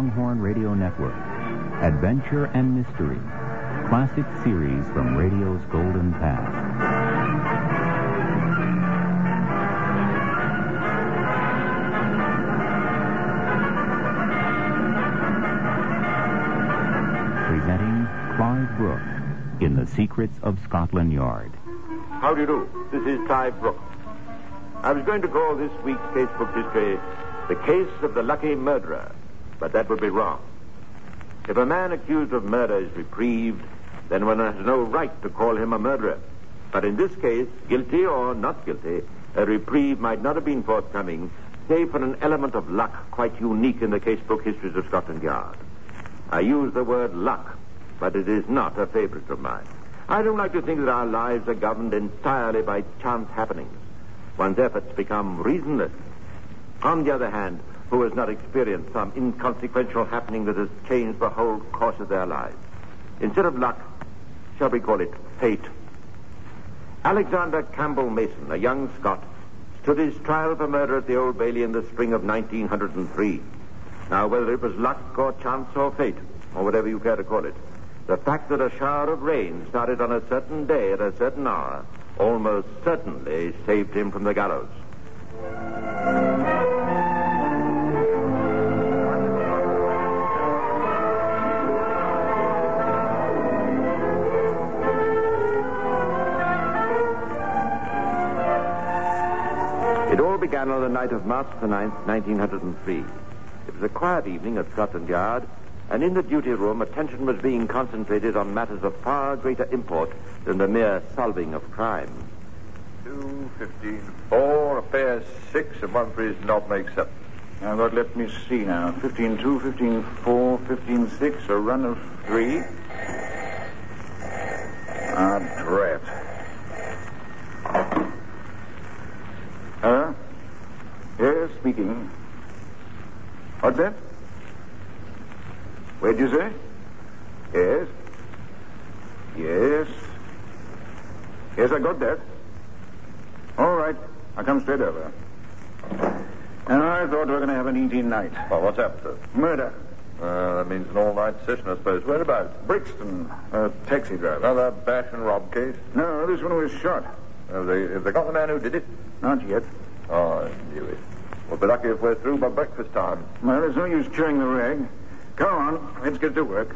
Longhorn Radio Network. Adventure and mystery. Classic series from radio's golden past. Presenting Clive Brooke in The Secrets of Scotland Yard. How do you do? This is Clive Brooke. I was going to call this week's casebook history The Case of the Lucky Murderer, but that would be wrong. If a man accused of murder is reprieved, then one has no right to call him a murderer. But in this case, guilty or not guilty, a reprieve might not have been forthcoming, save for an element of luck quite unique in the casebook histories of Scotland Yard. I use the word luck, but it is not a favorite of mine. I don't like to think that our lives are governed entirely by chance happenings. One's efforts become reasonless. On the other hand, who has not experienced some inconsequential happening that has changed the whole course of their lives? Instead of luck, shall we call it fate? Alexander Campbell Mason, a young Scot, stood his trial for murder at the Old Bailey in the spring of 1903. Now, whether it was luck or chance or fate, or whatever you care to call it, the fact that a shower of rain started on a certain day at a certain hour almost certainly saved him from the gallows. It all began on the night of March the 9th, 1903. It was a quiet evening at Scotland Yard, and in the duty room, attention was being concentrated on matters of far greater import than the mere solving of crime. 2, 15, 4, a pair 6, and 1 for his knob makes 7. Now, God, let me see now. 15-2, 15-4, 15-6, a run of 3. Drat. Yes, speaking. What's that? Where'd you say? Yes. Yes. Yes, I got that. All right. I'll come straight over. And I thought we were going to have an eating night. Well, what's happened, sir? Murder. That means an all-night session, I suppose. Whereabouts? Brixton, a taxi driver. Another bash and rob case? No, this one was shot. Have they got the man who did it? Not yet. Oh, I knew it. We'll be lucky if we're through by breakfast time. Well, there's no use chewing the rag. Come on, let's get to work.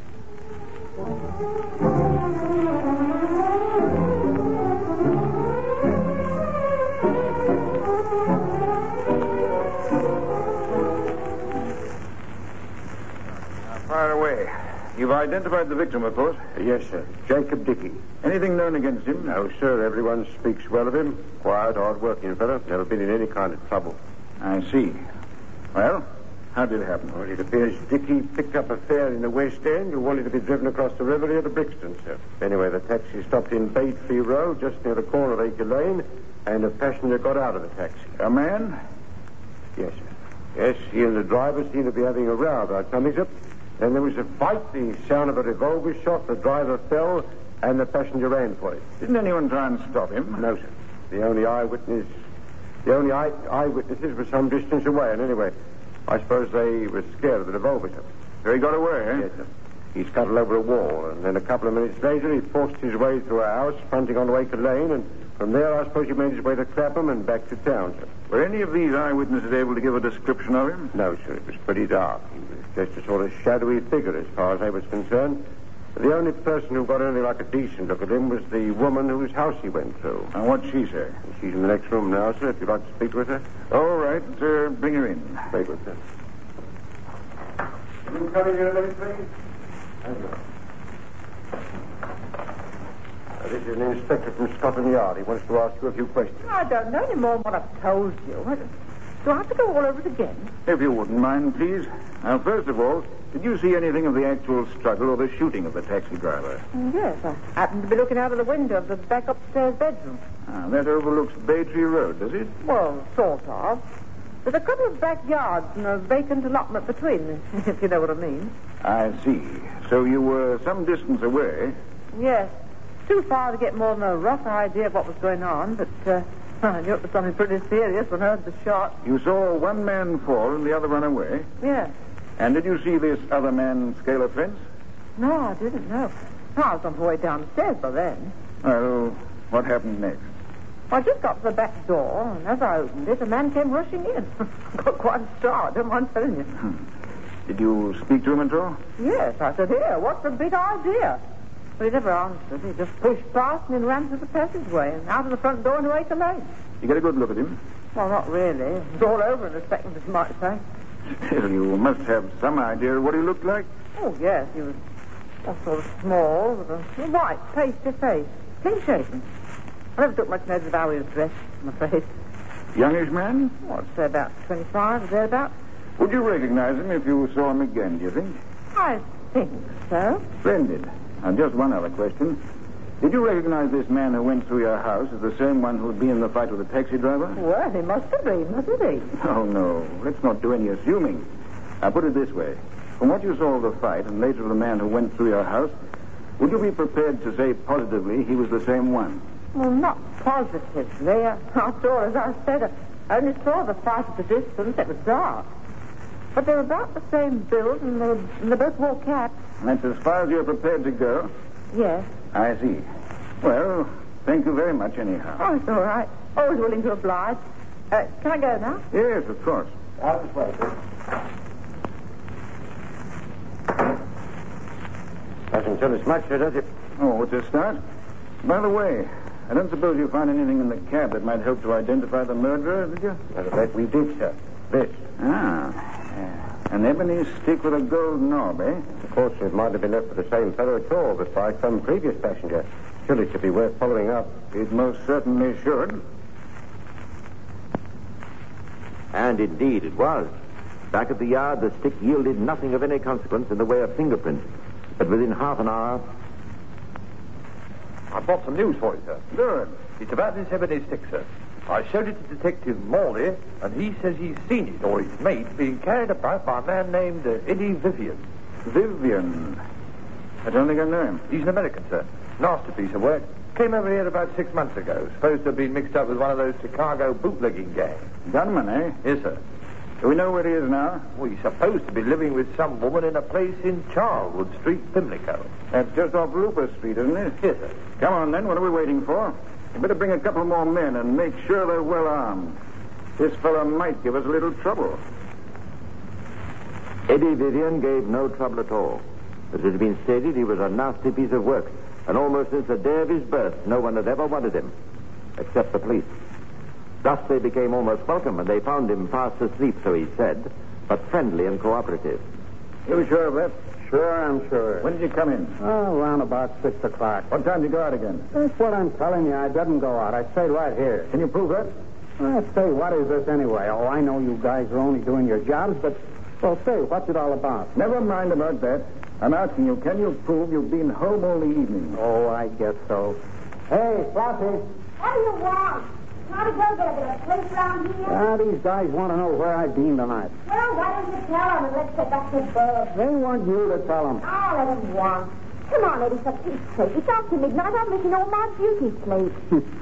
Fire away. You've identified the victim, of course? Yes, sir. Jacob Dickey. Anything known against him? No, sir. Everyone speaks well of him. Quiet, hard-working fellow. Never been in any kind of trouble. I see. Well, how did it happen? Well, it appears Dickey picked up a fare in the West End who wanted to be driven across the river here to Brixton, sir. Anyway, the taxi stopped in Batefree Road, just near the corner of Acre Lane, and a passenger got out of the taxi. A man? Yes, sir. Yes, he and the driver seemed to be having a row about something, sir. Then there was a fight, the sound of a revolver shot, the driver fell, and the passenger ran for it. Didn't anyone try and stop him? No, sir. The only eyewitnesses were some distance away, and anyway, I suppose they were scared of the revolver, sir. So he got away, eh? Yes, sir. He scuttled over a wall, and then a couple of minutes later, he forced his way through a house fronting on Acre Lane, and from there, I suppose he made his way to Clapham and back to town, sir. Were any of these eyewitnesses able to give a description of him? No, sir. It was pretty dark. He was just a sort of shadowy figure as far as I was concerned. The only person who got anything like a decent look at him was the woman whose house he went through. And what'd she say? She's in the next room now, sir, if you'd like to speak to her, sir. All right, bring her in. Very good, sir. Can you come in here a minute, please? Thank you. This is an inspector from Scotland Yard. He wants to ask you a few questions. I don't know any more than what I've told you. Do I have to go all over it again? If you wouldn't mind, please. Now, first of all, did you see anything of the actual struggle or the shooting of the taxi driver? Yes, I happened to be looking out of the window of the back upstairs bedroom. That overlooks Baytree Road, does it? Well, sort of. There's a couple of backyards and a vacant allotment between, if you know what I mean. I see. So you were some distance away? Yes. Too far to get more than a rough idea of what was going on, but I knew it was something pretty serious when I heard the shot. You saw one man fall and the other run away? Yes. And did you see this other man scale a fence? No, I didn't know. No, I was on the way downstairs by then. Well, what happened next? I just got to the back door, and as I opened it, a man came rushing in. Got quite a start, don't mind telling you. Did you speak to him at all? Yes, I said, here, what's the big idea? But he never answered. He just pushed past me and ran through the passageway and out of the front door into Acre Lane. You get a good look at him? Well, not really. It was all over in a second, as you might say. Still, you must have some idea of what he looked like. Oh, yes, he was sort of small, with a white, pasty face, clean-shaven. I never took much notice of how he was dressed, I'm afraid. Youngish man? Well, I'd say about 25, thereabouts. Would you recognize him if you saw him again, do you think? I think so. Splendid. And just one other question. Did you recognize this man who went through your house as the same one who'd been in the fight with the taxi driver? Well, he must have been, mustn't he? Oh, no. Let's not do any assuming. I'll put it this way. From what you saw of the fight and later of the man who went through your house, would you be prepared to say positively he was the same one? Well, not positively. After all, as I said, I only saw the fight at a distance. It was dark. But they're about the same build, and they both wore caps. And that's as far as you're prepared to go? Yes. I see. Well, thank you very much, anyhow. Oh, it's all right. Always willing to oblige. Can I go now? Yes, of course. Out this way, sir. Doesn't tell us much, does it? Oh, it's a start. By the way, I don't suppose you found anything in the cab that might help to identify the murderer, did you? That we did, sir. This. Ah. An ebony stick with a gold knob, eh? Of course, it might have been left for the same fellow at all, but by some previous passenger. Surely it should be worth following up. It most certainly should. And indeed it was. Back at the yard, the stick yielded nothing of any consequence in the way of fingerprints. But within half an hour... I've got some news for you, sir. Good. It's about this ebony stick, sir. I showed it to Detective Morley, and he says he's seen it, or his mate, being carried about by a man named Eddie Vivian. Vivian. I don't think I know him. He's an American, sir. Nasty piece of work. Came over here about 6 months ago. Supposed to have been mixed up with one of those Chicago bootlegging gangs. Gunman, eh? Yes, sir. Do we know where he is now? Well, he's supposed to be living with some woman in a place in Charlwood Street, Pimlico. That's just off Looper Street, isn't it? Yes, sir. Come on, then. What are we waiting for? You better bring a couple more men and make sure they're well armed. This fellow might give us a little trouble. Eddie Vivian gave no trouble at all. As it has been stated, he was a nasty piece of work, and almost since the day of his birth, no one had ever wanted him, except the police. Thus they became almost welcome, and they found him fast asleep, so he said, but friendly and cooperative. You sure of that? Sure, I'm sure. When did you come in? Oh, around about 6 o'clock. What time did you go out again? That's what I'm telling you. I didn't go out. I stayed right here. Can you prove that? Say, what is this anyway? Oh, I know you guys are only doing your jobs, but, well, say, what's it all about? Never mind about that. I'm asking you, can you prove you've been home all the evening? Oh, I guess so. Hey, Flossie. What do you want? How to go there? There's a place around here? These guys want to know where I've been tonight. Well, why don't you tell them and let's get back to bed? They want you to tell them. I'll let them want. Come on, Eddie, for Pete's sake. It's after midnight. I'm missing all my beauty sleep.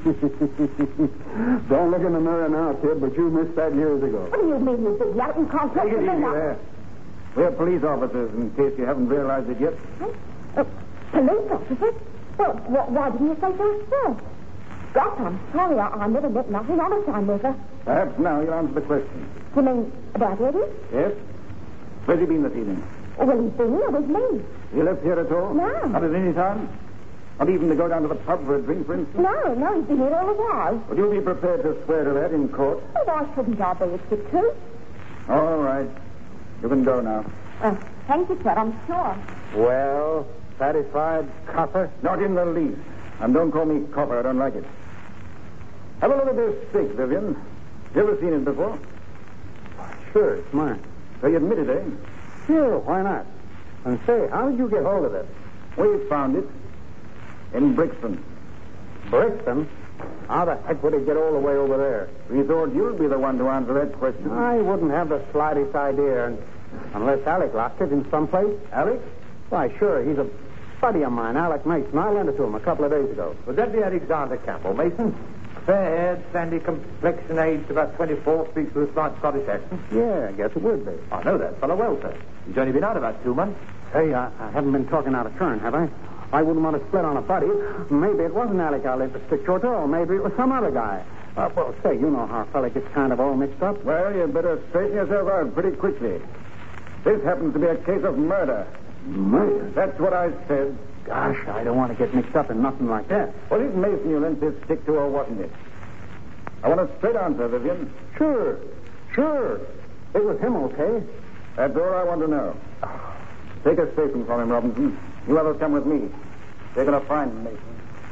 Don't look in the mirror now, kid, but you missed that years ago. What do you mean, you big yacht? You can't trust Take it me easy now. there. We're police officers, in case you haven't realized it yet. Police officers? Well, why didn't you say so first? Gosh, I'm sorry. I never met nothing. Honest, I never. Perhaps now you'll answer the question. You mean about Eddie? Yes? Where's he been this evening? Oh, well, he's been here with me. He left here at all? No. Not at any time? Not even to go down to the pub for a drink, for instance? No, he's been here all the while. Would you be prepared to swear to that in court? Well, why shouldn't I be? It's the truth. All right. You can go now. Thank you, sir. I'm sure. Well, satisfied, copper? Not in the least. And don't call me copper. I don't like it. Have a look at this stick, Vivian. You ever seen it before? Sure, it's mine. So you admit it, eh? Sure, why not? And say, how did you get hold of it? We found it in Brixton. Brixton? How the heck would it get all the way over there? We thought you'd be the one to answer that question. I wouldn't have the slightest idea, unless Alec lost it in some place. Alec? Why, sure, he's a buddy of mine, Alec Mason. I lent it to him a couple of days ago. Would that be Alexander Campbell, Mason? Fair-haired, sandy complexion, aged about 24, speaks with a slight Scottish accent. Yeah, I guess it would be. I know that fellow well, sir. He's only been out about 2 months. Hey, I haven't been talking out of turn, have I? I wouldn't want to split on a buddy. Maybe it wasn't Alec I left a stick short, or maybe it was some other guy. Well, say, you know how a fella gets kind of all mixed up. Well, you'd better straighten yourself out pretty quickly. This happens to be a case of murder. Murder? That's what I said. Gosh, I don't want to get mixed up in nothing like that. Was it Mason you lent this stick to, or wasn't it? I want a straight answer, Vivian. Sure. It was him, okay? That's all I want to know. Take a statement from him, Robinson. You others come with me. They're going to find Mason.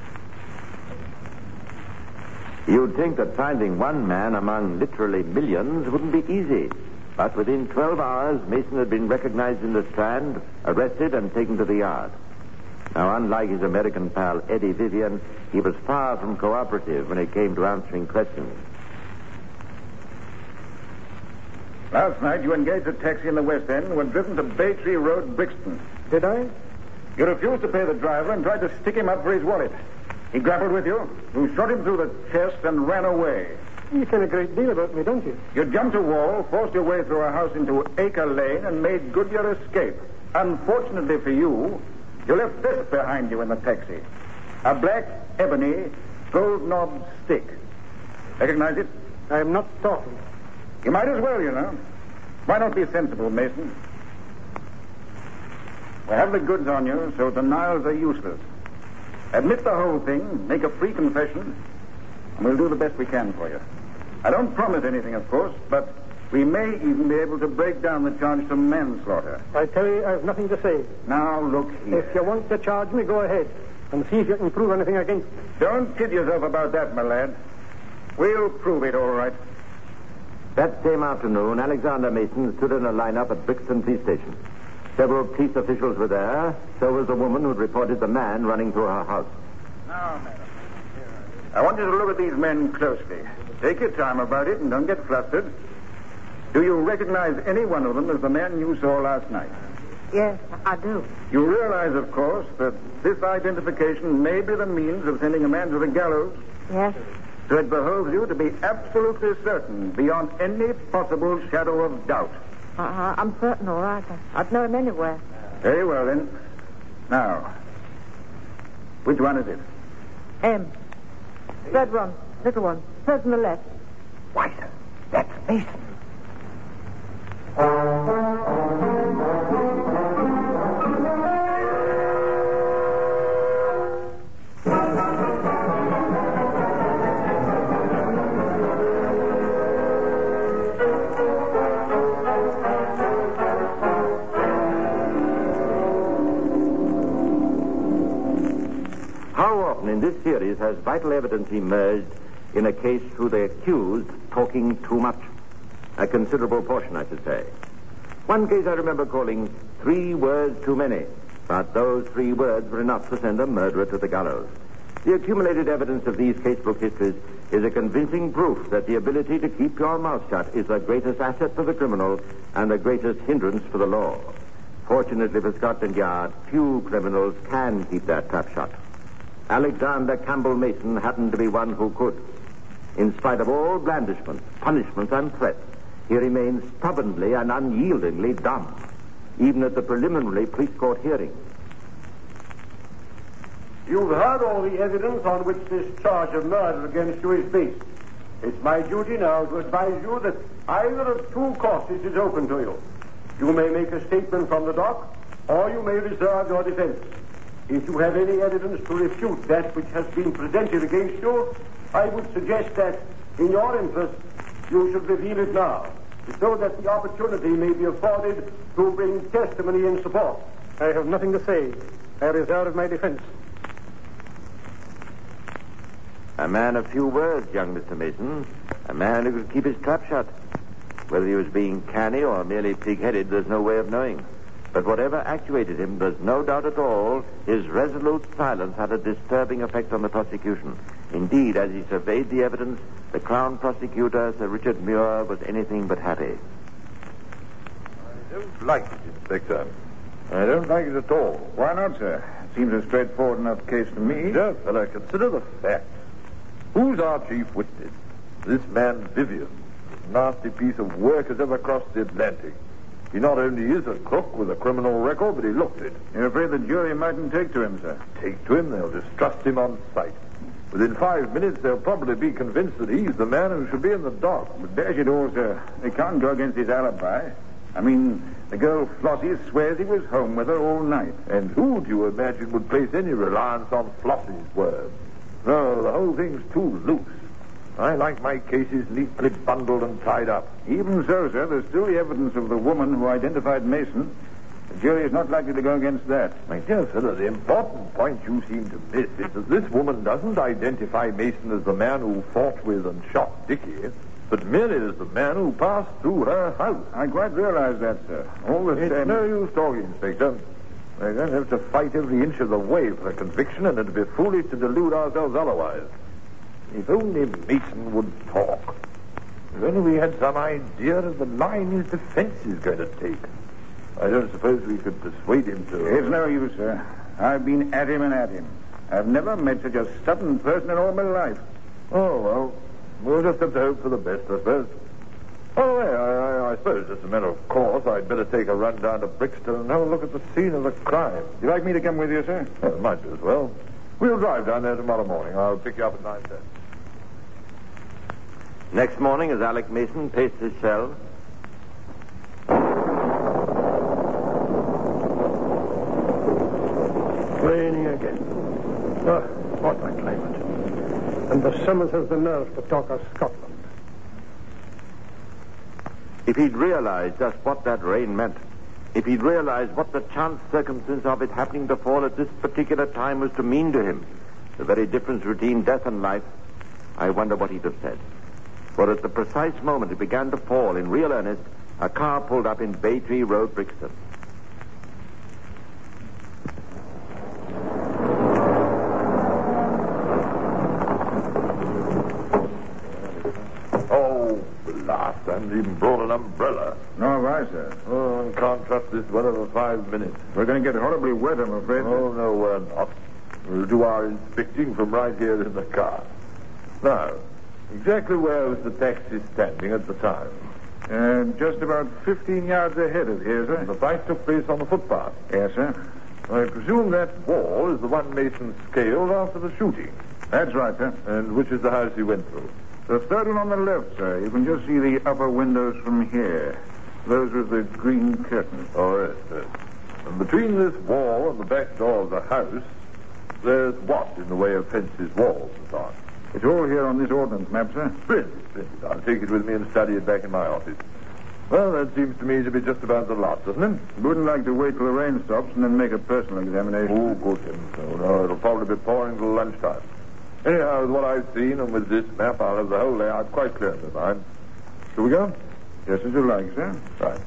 You'd think that finding one man among literally millions wouldn't be easy. But within 12 hours, Mason had been recognized in the Strand, arrested, and taken to the yard. Now, unlike his American pal, Eddie Vivian, he was far from cooperative when it came to answering questions. Last night, you engaged a taxi in the West End and were driven to Bay Tree Road, Brixton. Did I? You refused to pay the driver and tried to stick him up for his wallet. He grappled with you. You shot him through the chest and ran away. You care a great deal about me, don't you? You jumped a wall, forced your way through a house into Acre Lane, and made good your escape. Unfortunately for you, you left this behind you in the taxi. A black, ebony, gold-knobbed stick. Recognize it? I am not talking. You might as well, you know. Why not be sensible, Mason? We have the goods on you, so denials are useless. Admit the whole thing, make a free confession, and we'll do the best we can for you. I don't promise anything, of course, but we may even be able to break down the charge to manslaughter. I tell you, I have nothing to say. Now, look here. If you want to charge me, go ahead. And see if you can prove anything against me. Don't kid yourself about that, my lad. We'll prove it, all right. That same afternoon, Alexander Mason stood in a lineup at Brixton Police Station. Several police officials were there. So was the woman who'd reported the man running through her house. Now, madam, I want you to look at these men closely. Take your time about it and don't get flustered. Do you recognize any one of them as the man you saw last night? Yes, I do. You realize, of course, that this identification may be the means of sending a man to the gallows? Yes. So it behoves you to be absolutely certain, beyond any possible shadow of doubt. I'm certain, all right. I'd know him anywhere. Very well, then. Now, which one is it? M. Red one, little one. First on the left. Why, sir, that's Mason. How often in this series has vital evidence emerged in a case through the accused talking too much? A considerable portion, I should say. One case I remember calling 3 words too many, but those 3 words were enough to send a murderer to the gallows. The accumulated evidence of these casebook histories is a convincing proof that the ability to keep your mouth shut is the greatest asset for the criminal and the greatest hindrance for the law. Fortunately for Scotland Yard, few criminals can keep their trap shut. Alexander Campbell Mason happened to be one who could. In spite of all blandishments, punishments, and threats, he remained stubbornly and unyieldingly dumb, even at the preliminary police court hearing. You've heard all the evidence on which this charge of murder against you is based. It's my duty now to advise you that either of 2 courses is open to you. You may make a statement from the dock, or you may reserve your defense. If you have any evidence to refute that which has been presented against you, I would suggest that, in your interest, you should reveal it now, so that the opportunity may be afforded to bring testimony in support. I have nothing to say. I reserve my defense. A man of few words, young Mr. Mason. A man who could keep his trap shut. Whether he was being canny or merely pig-headed, there's no way of knowing. But whatever actuated him, there's no doubt at all, his resolute silence had a disturbing effect on the prosecution. Indeed, as he surveyed the evidence, the Crown Prosecutor, Sir Richard Muir, was anything but happy. I don't like it, Inspector. I don't like it at all. Why not, sir? It seems a straightforward enough case to me. Yes, well, I consider the facts. Who's our chief witness? This man, Vivian. Nasty piece of work has ever crossed the Atlantic. He not only is a crook with a criminal record, but he looked it. You're afraid the jury mightn't take to him, sir? Take to him, they'll distrust him on sight. Within 5 minutes, they'll probably be convinced that he's the man who should be in the dock. But dash it all, sir. They can't go against his alibi. I mean, the girl Flossie swears he was home with her all night. And who do you imagine would place any reliance on Flossie's word? No, the whole thing's too loose. I like my cases neatly bundled and tied up. Even so, sir, there's still the evidence of the woman who identified Mason. The jury is not likely to go against that. My dear fellow, the important point you seem to miss is that this woman doesn't identify Mason as the man who fought with and shot Dickie, but merely as the man who passed through her house. I quite realize that, sir. All the It's same... no use talking, Inspector. We're going to have to fight every inch of the way for a conviction, and it'd be foolish to delude ourselves otherwise. If only Mason would talk. If only we had some idea of the line his defense is going to take. I don't suppose we could persuade him to... It's no use, sir. I've been at him and at him. I've never met such a stubborn person in all my life. Oh, well, we'll just have to hope for the best, I suppose. Oh, I suppose, as a matter of course, I'd better take a run down to Brixton and have a look at the scene of the crime. You'd like me to come with you, sir? Well, might as well. We'll drive down there tomorrow morning. I'll pick you up at 9:10. Next morning, as Alec Mason paced his cell, raining again. Oh, what a climate. And the Summers has the nerve to talk of Scotland. if he'd realized just what that rain meant, if he'd realized what the chance circumstance of it happening to fall at this particular time was to mean to him, the very difference between death and life, I wonder what he'd have said. For at the precise moment it began to fall in real earnest, a car pulled up in Bay Tree Road, Brixton. Oh, blast, I haven't even brought an umbrella. Nor have I, sir. Oh, I can't trust this weather for 5 minutes. We're going to get horribly wet, I'm afraid. Oh, no, we're not. We'll do our inspecting from right here in the car. Now, exactly where was the taxi standing at the time? Just about 15 yards ahead of here, sir. The fight took place on the footpath. Yes, sir. I presume that wall is the one Mason scaled after the shooting. That's right, sir. And which is the house he went through? The third one on the left, sir. You can just see the upper windows from here. Those with the green curtains. Oh, yes, yes. And between this wall and the back door of the house, there's what in the way of fences, walls, and so on? It's all here on this ordnance map, sir. Splendid, splendid. I'll take it with me and study it back in my office. Well, that seems to me to be just about the lot, doesn't it? Wouldn't like to wait till the rain stops and then make a personal examination. Oh, good heavens. No, it'll probably be pouring till lunchtime. Anyhow, with what I've seen and with this map, I'll have the whole layout quite clear in my mind. Shall we go? Just as you like, sir. Right.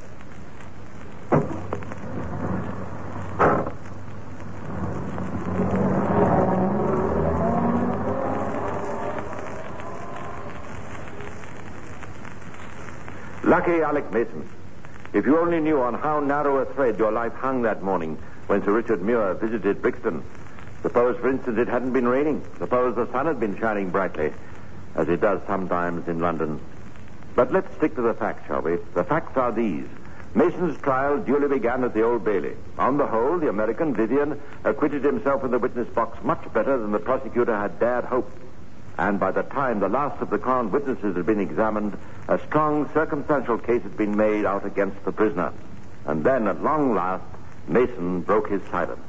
Lucky Alec Mason. If you only knew on how narrow a thread your life hung that morning when Sir Richard Muir visited Brixton. Suppose, for instance, it hadn't been raining. Suppose the sun had been shining brightly, as it does sometimes in London. But let's stick to the facts, shall we? The facts are these. Mason's trial duly began at the Old Bailey. On the whole, the American, Vivian, acquitted himself in the witness box much better than the prosecutor had dared hope. And by the time the last of the crown witnesses had been examined, a strong circumstantial case had been made out against the prisoner. And then, at long last, Mason broke his silence.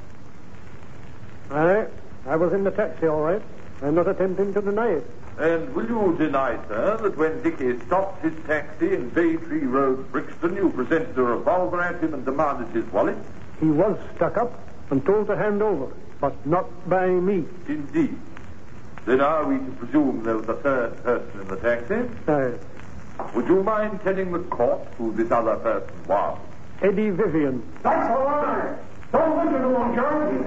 I was in the taxi, all right. I'm not attempting to deny it. And will you deny, sir, that when Dickie stopped his taxi in Bay Tree Road, Brixton, you presented a revolver at him and demanded his wallet? He was stuck up and told to hand over, but not by me. Indeed. Then are we to presume there was a third person in the taxi? Would you mind telling the court who this other person was? Eddie Vivian. That's all right. Don't listen to him, George.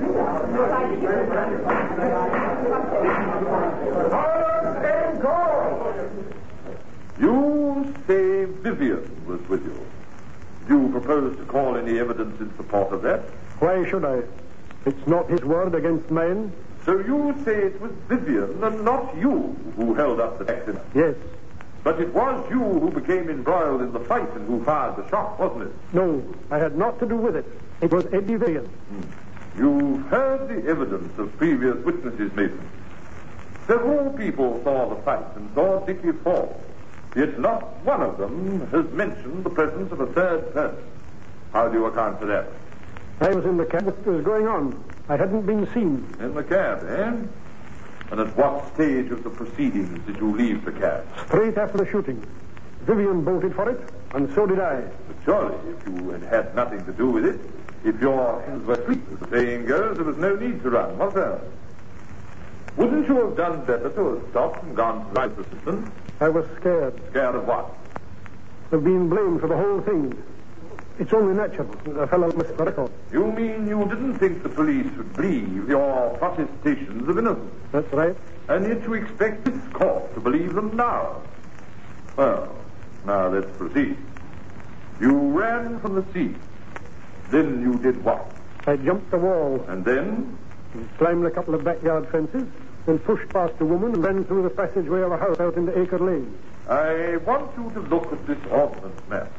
You say Vivian was with you. Do you propose to call any evidence in support of that? Why should I? It's not his word against mine. So you say it was Vivian and not you who held up the accident? Yes. But it was you who became embroiled in the fight and who fired the shot, wasn't it? No, I had naught to do with it. It was Eddie Vivian. You've heard the evidence of previous witnesses, Mason. Several people saw the fight and saw Dickie fall. Yet not one of them has mentioned the presence of a third person. How do you account for that? I was in the cab. What was going on? I hadn't been seen. In the cab, eh? And at what stage of the proceedings did you leave the cab? Straight after the shooting. Vivian bolted for it, and so did I. But surely, if you had had nothing to do with it, if your hands were free, as the saying goes, there was no need to run, was there? Wouldn't you have done better to have stopped and gone to right assistance? I was scared. Scared of what? Of being blamed for the whole thing. It's only natural. A fellow must have a record. You mean you didn't think the police would believe your protestations of innocence? That's right. And yet you expect this court to believe them now? Well, now let's proceed. You ran from the scene. Then you did what? I jumped the wall. And then? Climbed a couple of backyard fences, then pushed past a woman and ran through the passageway of a house out into Acre Lane. I want you to look at this ordnance map.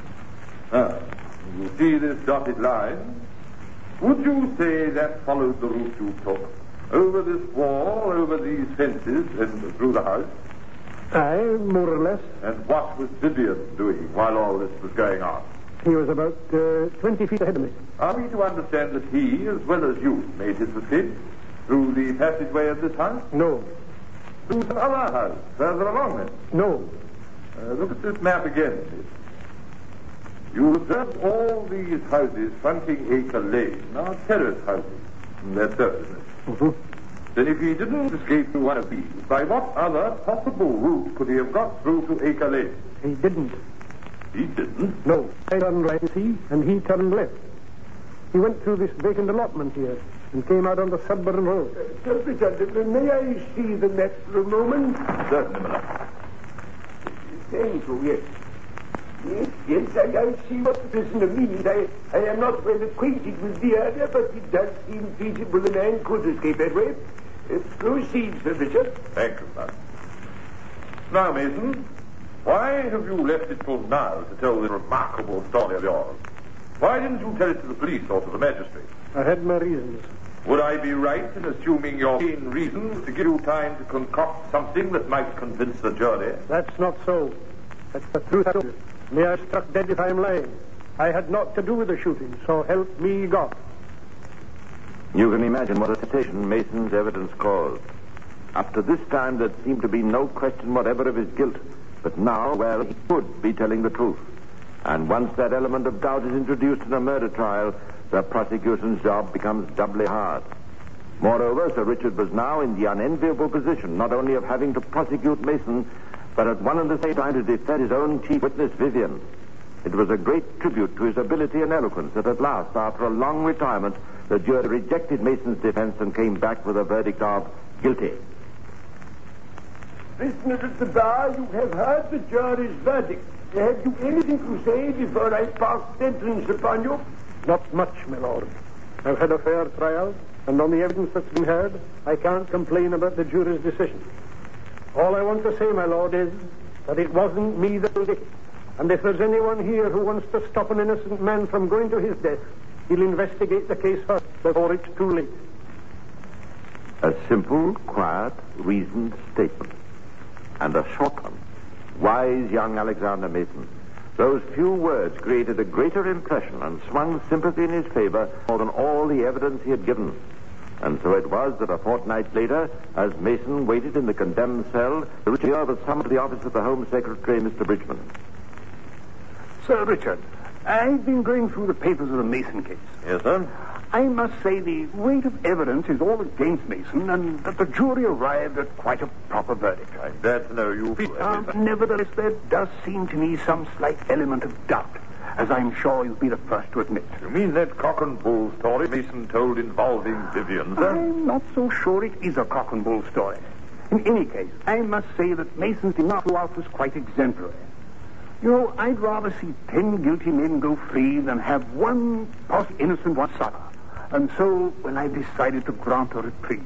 You see this dotted line? Would you say that followed the route you took? Over this wall, over these fences, and through the house? Aye, more or less. And what was Vivian doing while all this was going on? He was about 20 feet ahead of me. Are we to understand that he, as well as you, made his escape through the passageway of this house? No. Through some other house, further along it? No. Look at this map again. You observe all these houses fronting Acre Lane are terrace houses. That's so, isn't it? Mm-hmm. Then if he didn't escape through one of these, by what other possible route could he have got through to Acre Lane? He didn't. He didn't? No. I turned right, see, and he turned left. He went through this vacant allotment here and came out on the Sudburn Road. Sir Richard, may I see the map for a moment? Certainly, Miller. Thank you, yes. Yes, I see what the prisoner means. I am not well acquainted with the area, but it does seem feasible a man could escape that way. Proceed, Sir Richard. Thank you, sir. Now, Mason, why have you left it till now to tell this remarkable story of yours? Why didn't you tell it to the police or to the magistrate? I had my reasons. Would I be right in assuming your keen reasons to give you time to concoct something that might convince the jury? That's not so. That's the truth. I told you. May I struck dead if I am lying. I had naught to do with the shooting, so help me God. You can imagine what a sensation Mason's evidence caused. Up to this time, there seemed to be no question whatever of his guilt. But now, well, he could be telling the truth. And once that element of doubt is introduced in a murder trial, the prosecution's job becomes doubly hard. Moreover, Sir Richard was now in the unenviable position not only of having to prosecute Mason, but at one and the same time to defend his own chief witness, Vivian. It was a great tribute to his ability and eloquence that at last, after a long retirement, the jury rejected Mason's defense and came back with a verdict of guilty. Prisoner at the bar, you have heard the jury's verdict. Have you anything to say before I pass sentence upon you? Not much, my lord. I've had a fair trial, and on the evidence that's been heard, I can't complain about the jury's decision. All I want to say, my lord, is that it wasn't me that did it. And if there's anyone here who wants to stop an innocent man from going to his death, he'll investigate the case first before it's too late. A simple, quiet, reasoned statement. And a short one. Wise young Alexander Mason. Those few words created a greater impression and swung sympathy in his favor more than all the evidence he had given. And so it was that a fortnight later, as Mason waited in the condemned cell, the Richard was summoned to the office of the Home Secretary, Mr. Bridgman. Sir Richard, I've been going through the papers of the Mason case. Yes, sir? I must say the weight of evidence is all against Mason, and that the jury arrived at quite a proper verdict. I'm glad to know you feel that. But nevertheless, there does seem to me some slight element of doubt, as I'm sure you'll be the first to admit. You mean that cock and bull story Mason told involving Vivian, sir? I'm not so sure it is a cock and bull story. In any case, I must say that Mason's denial throughout was quite exemplary. You know, I'd rather see 10 guilty men go free than have one innocent one suffer. And so, when I decided to grant a reprieve.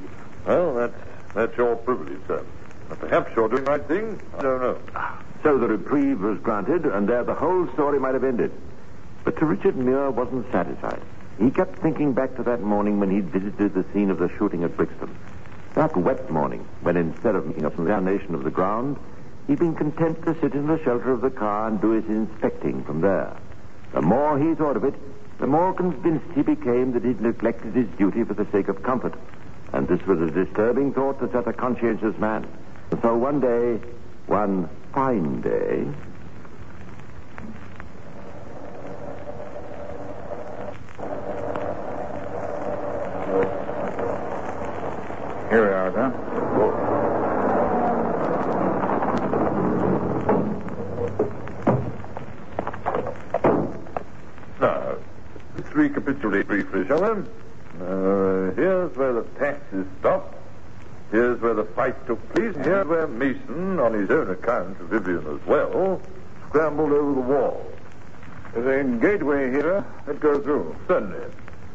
Well, that's your privilege, sir. Perhaps you're doing the right thing. I don't know. So the reprieve was granted, and there the whole story might have ended. But Sir Richard Muir wasn't satisfied. He kept thinking back to that morning when he'd visited the scene of the shooting at Brixton. That wet morning, when instead of making an examination of the ground, he'd been content to sit in the shelter of the car and do his inspecting from there. The more he thought of it, the more convinced he became that he'd neglected his duty for the sake of comfort. And this was a disturbing thought to such a conscientious man. And so one fine day... Here we are, sir. Now, let's recapitulate briefly, shall we? Here's where the taxis stopped. Here's where the fight took place. Here's where Mason, on his own account, Vivian as well, scrambled over the wall. There's a gateway here that goes through. Certainly.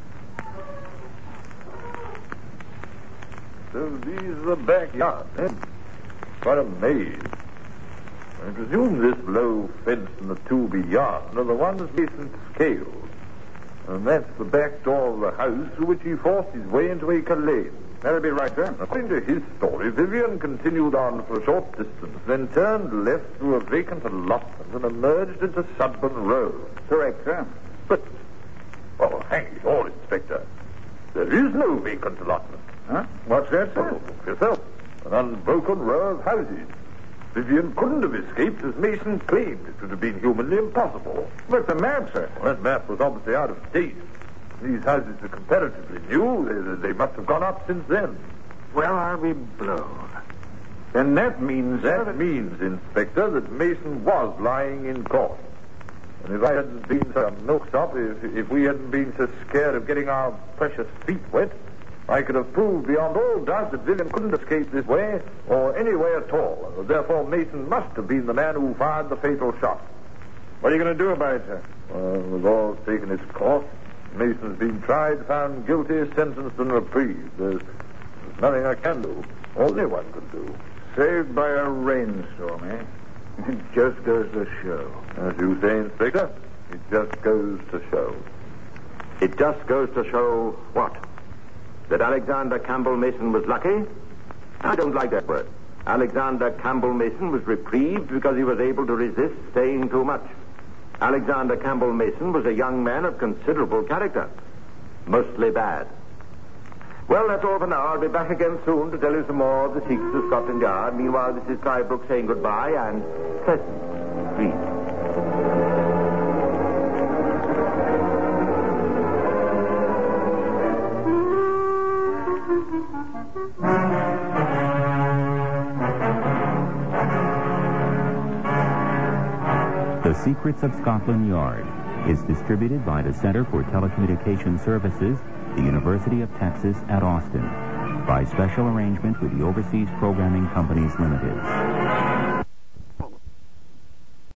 So these are the backyard, eh? Quite a maze. I presume this low fence and the two beyond are the ones Mason scaled. And that's the back door of the house through which he forced his way into Acre Lane. That'll be right, sir. According to his story, Vivian continued on for a short distance, then turned left through a vacant allotment and emerged into Sudburn Road. Correct, sir. But, oh, hang it all, Inspector. There is no vacant allotment. Huh? What's that, sir? Oh, look for yourself. An unbroken row of houses. Vivian couldn't have escaped, as Mason claimed. It would have been humanly impossible. But the map, sir. Well, that map was obviously out of date. These houses are comparatively new. They must have gone up since then. Well, I'll be blown. And that means... That means, Inspector, that Mason was lying in court. And if I hadn't been such a milksop, if we hadn't been so scared of getting our precious feet wet, I could have proved beyond all doubt that Vivian couldn't escape this way, or any way at all. And therefore, Mason must have been the man who fired the fatal shot. What are you going to do about it, sir? The law's taken its course. Mason's been tried, found guilty, sentenced, and reprieved. There's nothing I can do. All anyone can do. Saved by a rainstorm, eh? It just goes to show. As you say, Inspector, it just goes to show. It just goes to show what? That Alexander Campbell Mason was lucky? I don't like that word. Alexander Campbell Mason was reprieved because he was able to resist staying too much. Alexander Campbell Mason was a young man of considerable character. Mostly bad. Well, that's all for now. I'll be back again soon to tell you some more of the secrets of Scotland Yard. Meanwhile, this is Clive Brooks saying goodbye and pleasant dreams. The Secrets of Scotland Yard is distributed by the Center for Telecommunication Services, the University of Texas at Austin, by special arrangement with the Overseas Programming Companies Limited.